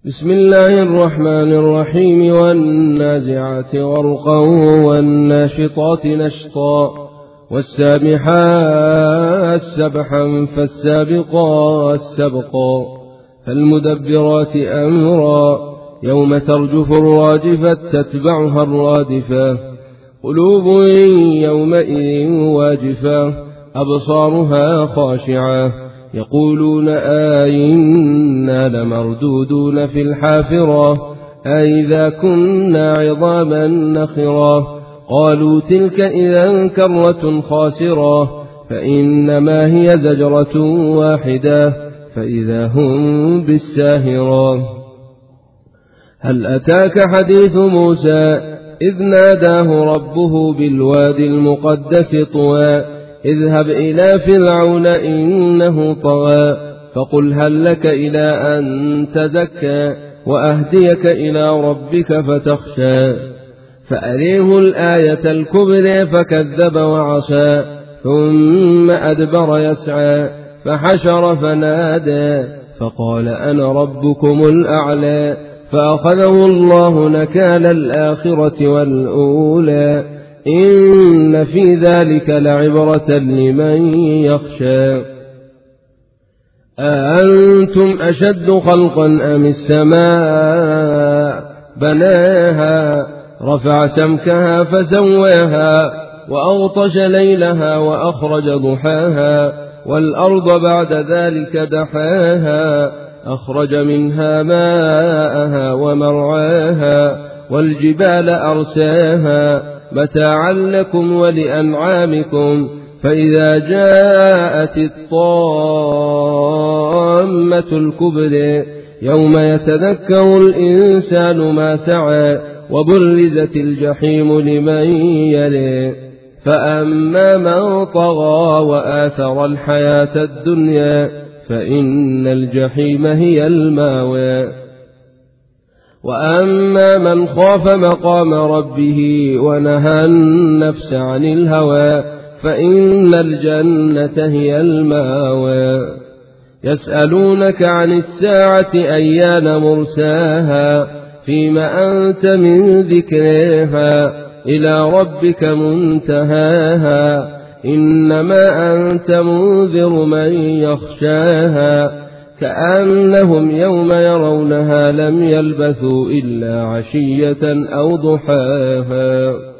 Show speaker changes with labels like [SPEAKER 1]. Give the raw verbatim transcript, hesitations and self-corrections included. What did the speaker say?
[SPEAKER 1] بسم الله الرحمن الرحيم والنازعات غرقا والناشطات نشطا والسابحات سبحا فالسابقات سبقا فالمدبرات أمرا يوم ترجف الراجفة تتبعها الرادفة قلوب يومئذ واجفة أبصارها خاشعة يقولون أئنا لمردودون في الحافرة أئذا كنا عظاما نخرة قالوا تلك إذا كرة خاسرة فإنما هي زجرة واحدة فإذا هم بالساهرة هل أتاك حديث موسى إذ ناداه ربه بالوادي المقدس طوى اذهب إلى فرعون إنه طغى فقل هل لك إلى أن تزكى وأهديك إلى ربك فتخشى فأريه الآية الكبرى فكذب وعصى ثم أدبر يسعى فحشر فنادى فقال أنا ربكم الأعلى فأخذه الله نكال الآخرة والأولى إن في ذلك لعبرة لمن يخشى أأنتم أشد خلقا أم السماء بناها رفع سمكها فسواها وأغطش ليلها وأخرج ضحاها والأرض بعد ذلك دحاها أخرج منها ماءها ومرعاها والجبال أرساها متاعا لكم ولأنعامكم فإذا جاءت الطامة الكبرى يوم يتذكر الإنسان ما سعى وبرزت الجحيم لمن يلي فأما من طغى وآثر الحياة الدنيا فإن الجحيم هي الماوى وأما من خاف مقام ربه ونهى النفس عن الهوى فإن الجنة هي الماوى يسألونك عن الساعة أيان مرساها فيما أنت من ذكرها إلى ربك منتهاها إنما أنت منذر من يخشاها كأنهم يوم يرونها لم يلبثوا إلا عشية أو ضحاها.